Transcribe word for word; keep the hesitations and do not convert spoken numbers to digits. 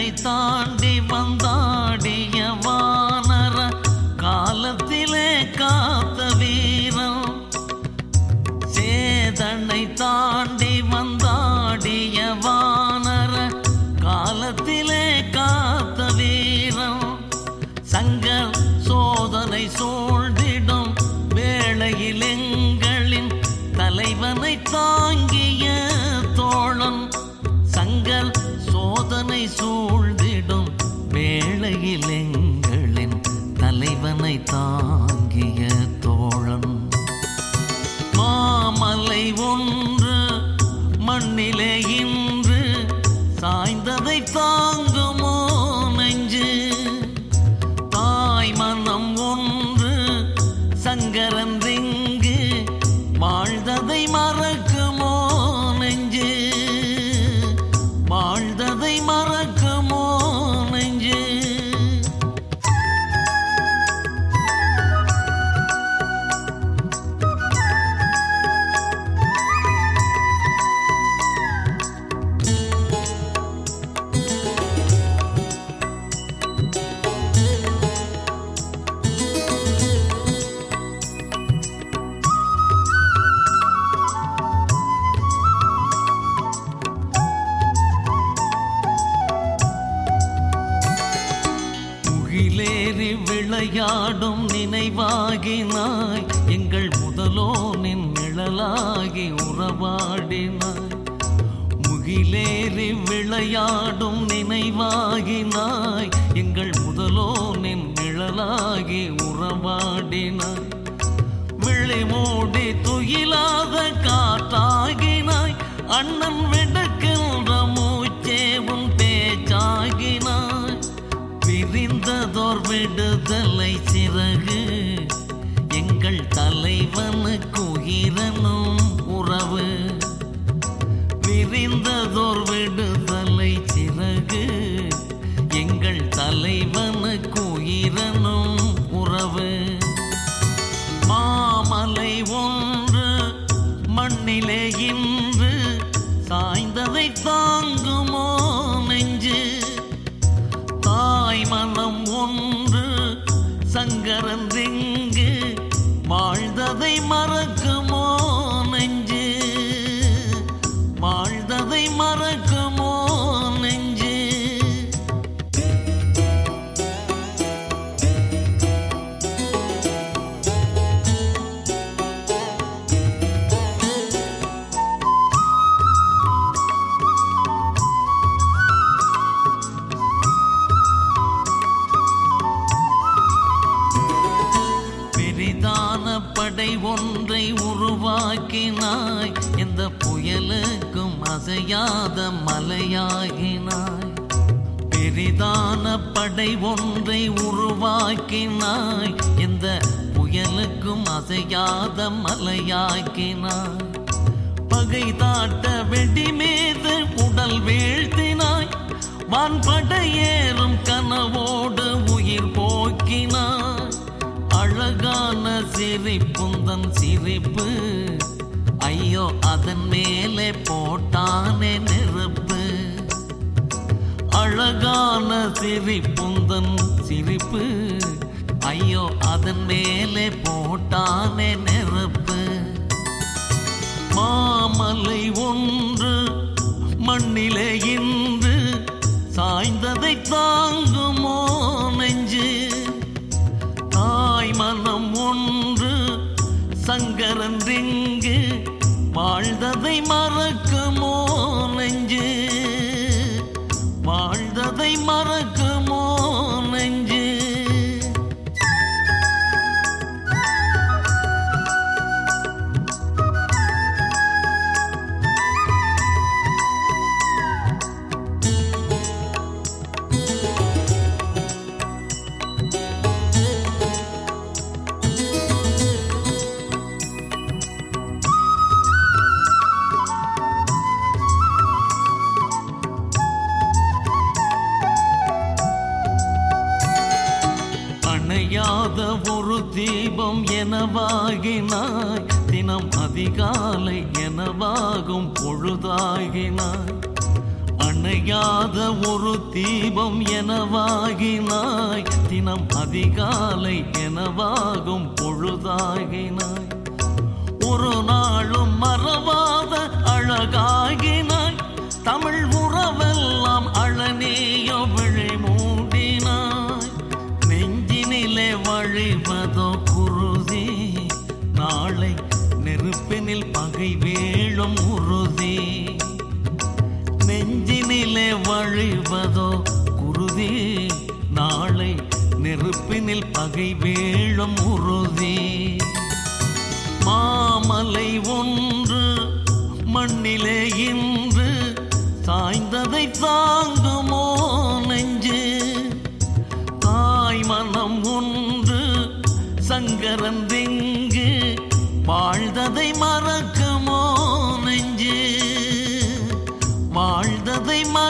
சேதனை தாண்டி வந்தாடிய வானர காலத்திலே காத்த வீரம். சேதனை தாண்டி வந்தாடிய வானர காலத்திலே காத்த வீரம். சங்கர் சோதனை சூழ்ந்திடும் வேளையில் எங்களின் தலைவனை தாங்கிய தோழன். சங்கர் சோதனை சூழ்ந்திடும் வேளையில் எங்களின் தலைவனை தாங்கிய தோழன். மாமலை ஒன்று மண்ணிலே இன்று சாய்ந்ததை தாங்குமோ நெஞ்சு. தாய் மனம் ஒன்று சங்கரன் ரிங்கு வாழ்ந்ததை மறக்குமோ நெஞ்சு. வாழ்ந்ததை மறக்குமோ நெஞ்சு. முகிலேறி விளையாடும் நினைவாகினாய் எங்கள் முதலோனின் நிழலாகி உறவாடினாய். முகிலேறி விளையாடும் நினைவாகினாய் எங்கள் முதலோனின் நிழலாகி உறவாடினாய். விழி மூடி துயிலாத காற்றாகினாய் அண்ணன் வெடுக்கின்ற மூச்சேவும் பேச்சாகினாய். விரிந்ததோர் விடுதலை சிறகு எங்கள் தலைவனுக்கு உயிரனும் உறவு. விரிந்ததோர் விடுதலை சிறகு எங்கள் தலைவனுக்கு உயிரனும் உறவு. மாமலை ஒன்று மண்ணிலே இன்று சாய்ந்ததை தாங்குமோ நெஞ்சு. தாய் மனம் ஒன்று சங்கரன் ரிங்கு வாழ்ந்ததை மறக்குமோ நெஞ்சு. வாழ்ந்ததை மறக்குமோ நெஞ்சு. பெரிதான படை ஒன்றை உருவாக்கினாய் எந்த புயலுக்கும் அசையாத மலையாகினாய். பெரிதான படை ஒன்றை உருவாக்கினாய் எந்த புயலுக்கும் அசையாத மலையாக்கினாய். பகை தாட்ட வெடி மீது உடல் வீழ்த்தினாய். வான்படையேறும் கனவோடு உயிர் போக்கினாய். அழகான சிரிப்புந்தன் சிரிப்பு ஐயோ அதன் மேலே போட்டானே நெருப்பு. அழகான சிரிப்புந்தன் சிரிப்பு ஐயோ அதன் மேலே போட்டானே நெருப்பு. மாமலை ஒன்று மண்ணிலே இன்று சாய்ந்ததை தாங்குமோ நெஞ்சு. தாய் மனம் ஒன்று சங்கரன் ரிங்கு வாழ்ந்ததை மறக்குமோ நெஞ்சு. வாழ்ந்ததை மறக்குமோ நெஞ்சு. அணையாத ஒரு தீபம் எனவாகினாய். தினம் அதிகாலை எனவாகும் பொழுதாகினாய். அணையாத ஒரு தீபம் எனவாகினாய், தினம் அதிகாலை எனவாகும் பொழுதாகினாய். ஒரு நாளும் மறவாத அழகாகினாய், தமிழ் உறவெல்லாம் அழனேயோ விழி மூடினாய். நெஞ்சினிலே வழிவதோ குருதி, நாளை நெருப்பினில் பகை வேளும் உறுதி. நெஞ்சினிலே வழிவதோ குருதி, நாளை நெருப்பினில் பகை வேளும் உறுதி. மாமலை ஒன்று மண்ணிலே இன்று சாய்ந்ததை தாங்குமோ நெஞ்சு? தாய் மனம் ஒன்று சங்கரன் திங்கு வாழ்ந்ததை மறக்குமோ நெஞ்சு? வாழ்ந்ததை